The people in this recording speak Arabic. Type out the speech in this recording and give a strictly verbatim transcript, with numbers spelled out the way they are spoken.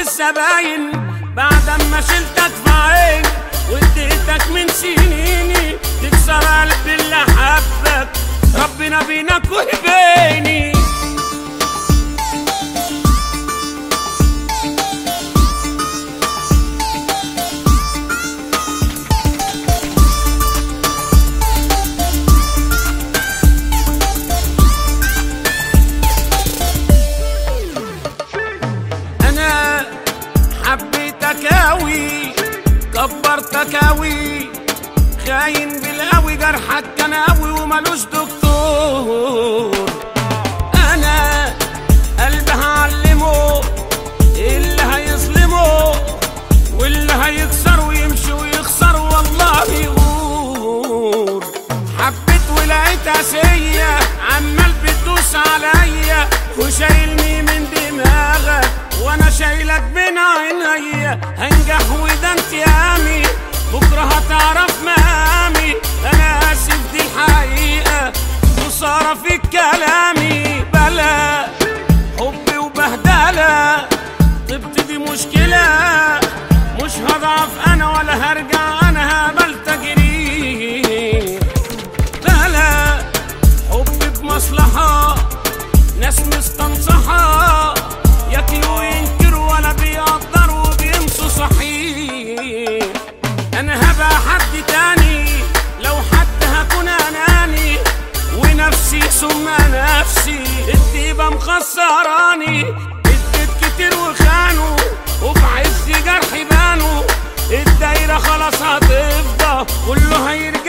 الزباين بعد ما شلتك في عيني واديتك من سنيني تكسر قلب اللي حبك ربنا بينك وبيني. حبيتك اوي كبرتك اوي خاين بالقوي جرحك كان قوي ومالوش دكتور. انا قلبي هعلمه اللي هيظلمه واللي هيكسر ويمشي ويخسر والله يغور. حبيت ولقيت اسيه عمال بتدوس عليا وشايلني من دماغك وانا شايلك بين عينيا. هنجح وده انتقامي بكره هتعرف مقامي. انا اسف دي الحقيقه خساره في كلامي. بلا حبي وبهدله طبت دي مشكله مش هضعف انا ولا هرجع انا هقبل تجريح. بلا حبي بمصلحه ناس مستنصحه ياكلوا وينكروا ولا بيقدروا وبيمشوا صحيح. انا هبقى حد تاني لو حتى هكون اناني ونفسي ثم نفسي الديبه مخسراني. اديت كتير وخانوا وفي عز جرحي بانوا الدايره خلاص هتفضى كله هيرجع